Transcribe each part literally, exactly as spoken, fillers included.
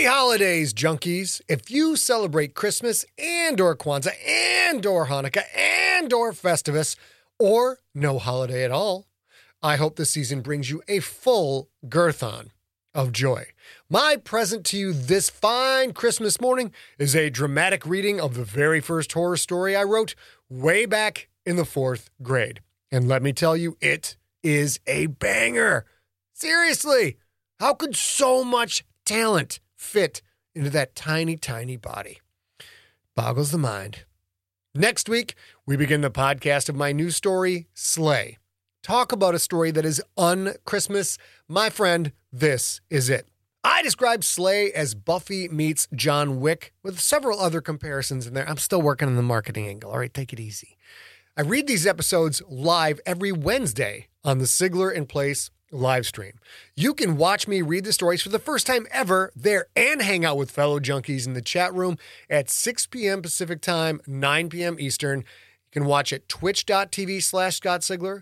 Happy holidays, junkies. If you celebrate Christmas and or Kwanzaa and or Hanukkah and or Festivus or no holiday at all, I hope this season brings you a full girthon of joy. My present to you this fine Christmas morning is a dramatic reading of the very first horror story I wrote way back in the fourth grade. And let me tell you, it is a banger. Seriously, how could so much talent fit into that tiny, tiny body? Boggles the mind. Next week, we begin the podcast of my new story, Slay. Talk about a story that is un-Christmas. My friend, this is it. I describe Slay as Buffy meets John Wick with several other comparisons in there. I'm still working on the marketing angle. All right, take it easy. I read these episodes live every Wednesday on the Sigler in Place live stream. You can watch me read the stories for the first time ever there and hang out with fellow junkies in the chat room at six p.m. Pacific time, nine p.m. Eastern. You can watch at twitch.tv slash Scott Sigler,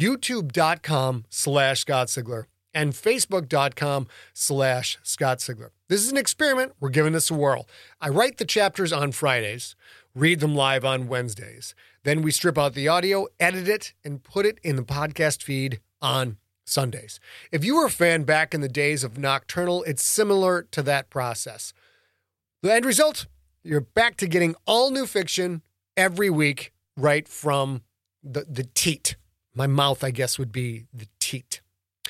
youtube.com slash Scott Sigler, and facebook.com slash Scott Sigler. This is an experiment. We're giving this a whirl. I write the chapters on Fridays, read them live on Wednesdays. Then we strip out the audio, edit it, and put it in the podcast feed on Sundays. If you were a fan back in the days of Nocturnal, it's similar to that process. The end result, you're back to getting all new fiction every week right from the, the teat. My mouth, I guess, would be the teat.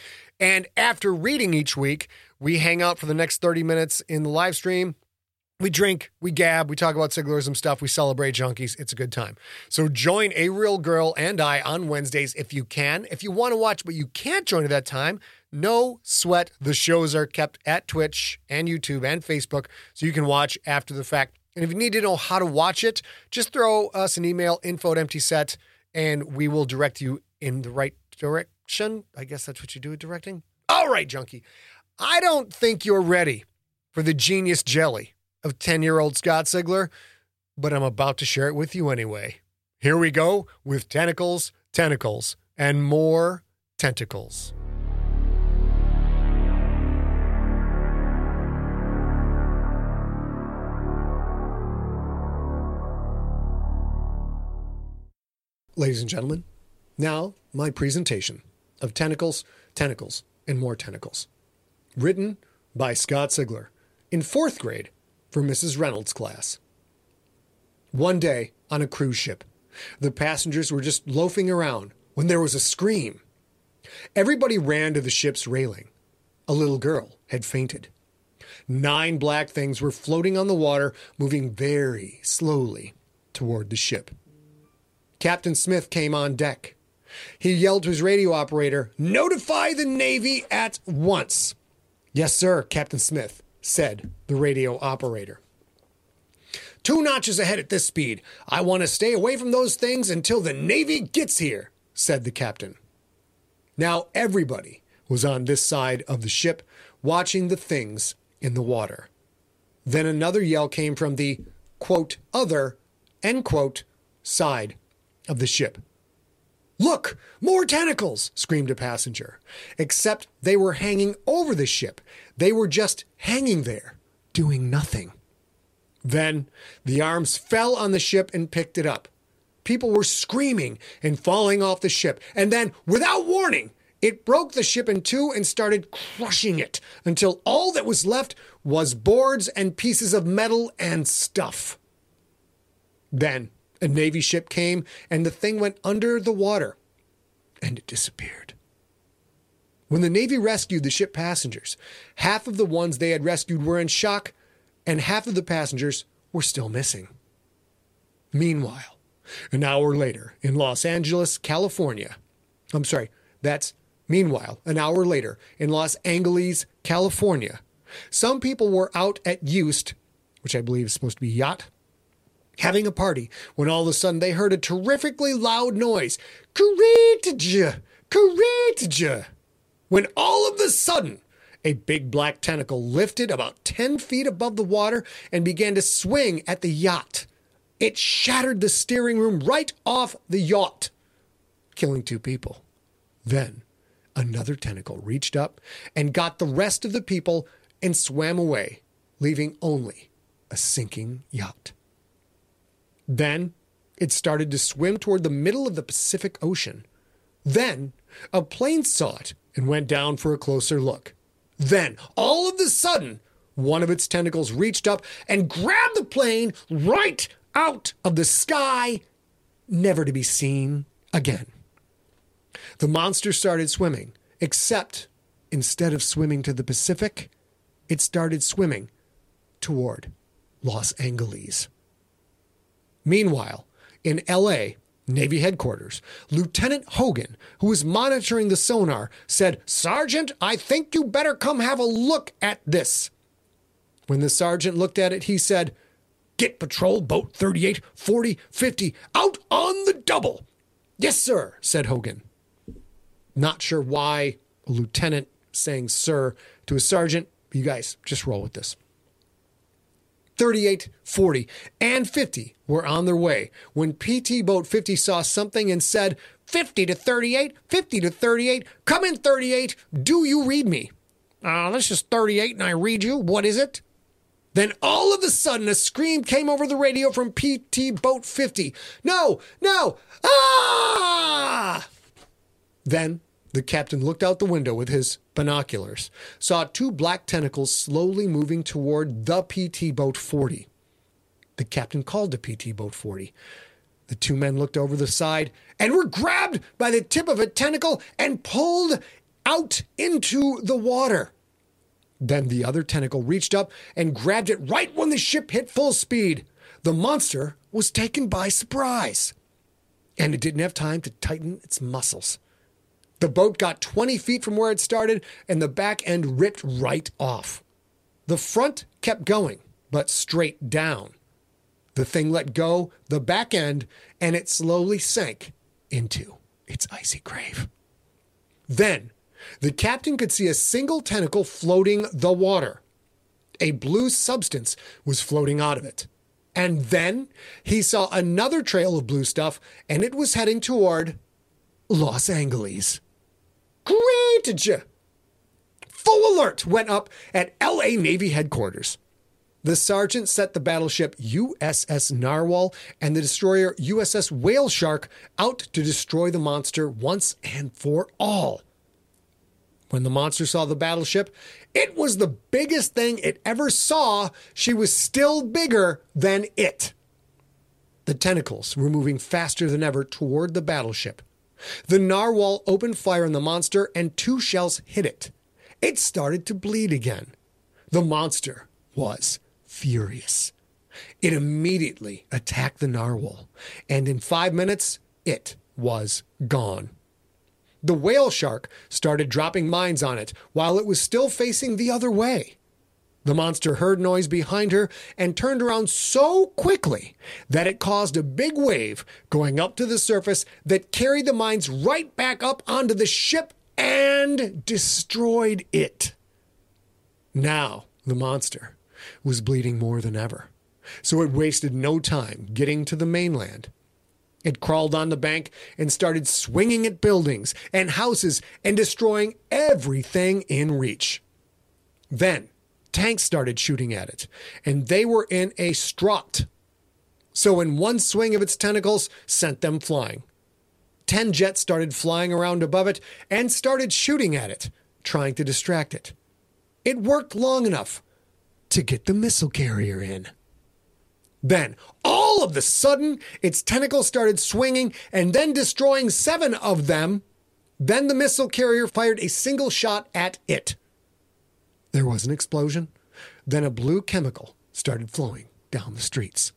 And after reading each week, we hang out for the next thirty minutes in the live stream. We drink, we gab, we talk about Siglerism stuff, we celebrate junkies. It's a good time. So join A Real Girl and I on Wednesdays if you can. If you want to watch but you can't join at that time, no sweat. The shows are kept at Twitch and YouTube and Facebook, so you can watch after the fact. And if you need to know how to watch it, just throw us an email, info at empty set, and we will direct you in the right direction. I guess that's what you do with directing. All right, junkie. I don't think you're ready for the genius jelly of ten-year-old Scott Sigler, but I'm about to share it with you anyway. Here we go with Tentacles, Tentacles, and more tentacles. Ladies and gentlemen, now my presentation of Tentacles, Tentacles, and More Tentacles. Written by Scott Sigler in fourth grade for Missus Reynolds' class. One day on a cruise ship, the passengers were just loafing around when there was a scream. Everybody ran to the ship's railing. A little girl had fainted. Nine black things were floating on the water, moving very slowly toward the ship. Captain Smith came on deck. He yelled to his radio operator, "Notify the Navy at once." "Yes, sir, Captain Smith," said the radio operator. "Two notches ahead at this speed. I want to stay away from those things until the Navy gets here," said the captain. Now everybody was on this side of the ship, watching the things in the water. Then another yell came from the, quote, other, end quote, side of the ship. "Look, more tentacles!" screamed a passenger. Except they were hanging over the ship. They were just hanging there, doing nothing. Then the arms fell on the ship and picked it up. People were screaming and falling off the ship. And then, without warning, it broke the ship in two and started crushing it until all that was left was boards and pieces of metal and stuff. Then a Navy ship came, and the thing went under the water, and it disappeared. When the Navy rescued the ship passengers, half of the ones they had rescued were in shock, and half of the passengers were still missing. Meanwhile, an hour later in Los Angeles, California, I'm sorry, that's meanwhile, an hour later in Los Angeles, California, some people were out at Yost, which I believe is supposed to be yacht, having a party, when all of a sudden they heard a terrifically loud noise. Courage! Courage! When all of a sudden, a big black tentacle lifted about ten feet above the water and began to swing at the yacht. It shattered the steering room right off the yacht, killing two people. Then another tentacle reached up and got the rest of the people and swam away, leaving only a sinking yacht. Then it started to swim toward the middle of the Pacific Ocean. Then a plane saw it and went down for a closer look. Then, all of a sudden, one of its tentacles reached up and grabbed the plane right out of the sky, never to be seen again. The monster started swimming, except instead of swimming to the Pacific, it started swimming toward Los Angeles. Meanwhile, in L A, Navy headquarters, Lieutenant Hogan, who was monitoring the sonar, said, "Sergeant, I think you better come have a look at this." When the sergeant looked at it, he said, "Get patrol boat thirty-eight, forty, fifty out on the double." "Yes, sir," said Hogan. Not sure why a lieutenant saying sir to a sergeant. You guys just roll with this. thirty-eight, forty, and fifty were on their way when P T Boat fifty saw something and said, fifty to thirty-eight, fifty to thirty-eight, come in thirty-eight, do you read me?" Uh, this is thirty-eight and I read you, what is it? Then all of a sudden a scream came over the radio from P T Boat fifty. "No, no, ah!" Then the captain looked out the window with his binoculars, saw two black tentacles slowly moving toward the P T Boat forty. The captain called to P T Boat forty. The two men looked over the side and were grabbed by the tip of a tentacle and pulled out into the water. Then the other tentacle reached up and grabbed it right when the ship hit full speed. The monster was taken by surprise, and it didn't have time to tighten its muscles. The boat got twenty feet from where it started, and the back end ripped right off. The front kept going, but straight down. The thing let go the back end, and it slowly sank into its icy grave. Then the captain could see a single tentacle floating the water. A blue substance was floating out of it. And then he saw another trail of blue stuff, and it was heading toward Los Angeles. Great! Full alert went up at L A Navy headquarters. The sergeant set the battleship U S S Narwhal and the destroyer U S S Whale Shark out to destroy the monster once and for all. When the monster saw the battleship, it was the biggest thing it ever saw. She was still bigger than it. The tentacles were moving faster than ever toward the battleship. The narwhal opened fire on the monster and two shells hit it. It started to bleed again. The monster was furious. It immediately attacked the narwhal, and in five minutes, it was gone. The whale shark started dropping mines on it while it was still facing the other way. The monster heard noise behind her and turned around so quickly that it caused a big wave going up to the surface that carried the mines right back up onto the ship and destroyed it. Now the monster was bleeding more than ever, so it wasted no time getting to the mainland. It crawled on the bank and started swinging at buildings and houses and destroying everything in reach. Then tanks started shooting at it, and they were in a strut. So in one swing of its tentacles, sent them flying. Ten jets started flying around above it and started shooting at it, trying to distract it. It worked long enough to get the missile carrier in. Then, all of a sudden, its tentacles started swinging and then destroying seven of them. Then the missile carrier fired a single shot at it. There was an explosion. Then a blue chemical started flowing down the streets.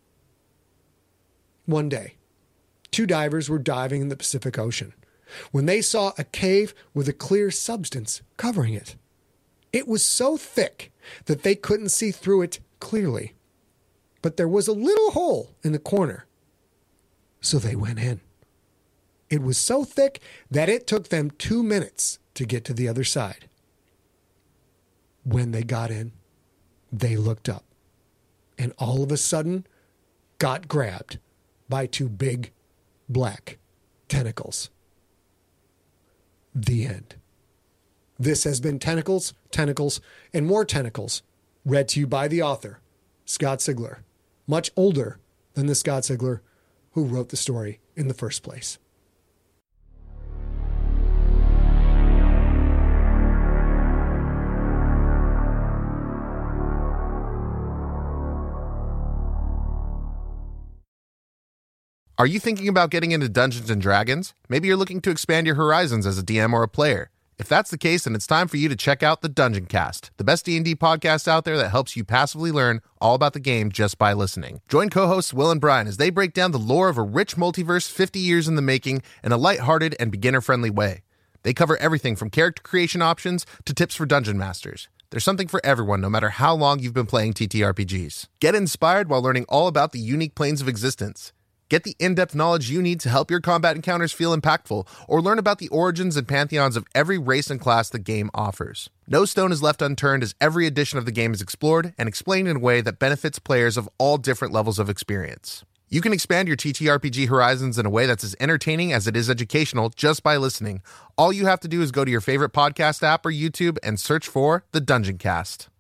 One day, two divers were diving in the Pacific Ocean when they saw a cave with a clear substance covering it. It was so thick that they couldn't see through it clearly, but there was a little hole in the corner, so they went in. It was so thick that it took them two minutes to get to the other side. When they got in, they looked up and all of a sudden got grabbed by two big black tentacles. The end. This has been Tentacles, Tentacles, and More Tentacles, Read to you by the author, Scott Sigler, much older than the Scott Sigler who wrote the story in the first place. Are you thinking about getting into Dungeons and Dragons? Maybe you're looking to expand your horizons as a D M or a player. If that's the case, then it's time for you to check out the Dungeon Cast, the best D and D podcast out there that helps you passively learn all about the game just by listening. Join co-hosts Will and Brian as they break down the lore of a rich multiverse fifty years in the making in a lighthearted and beginner-friendly way. They cover everything from character creation options to tips for dungeon masters. There's something for everyone, no matter how long you've been playing T T R P Gs. Get inspired while learning all about the unique planes of existence. Get the in-depth knowledge you need to help your combat encounters feel impactful, or learn about the origins and pantheons of every race and class the game offers. No stone is left unturned as every edition of the game is explored and explained in a way that benefits players of all different levels of experience. You can expand your T T R P G horizons in a way that's as entertaining as it is educational just by listening. All you have to do is go to your favorite podcast app or YouTube and search for The Dungeon Cast.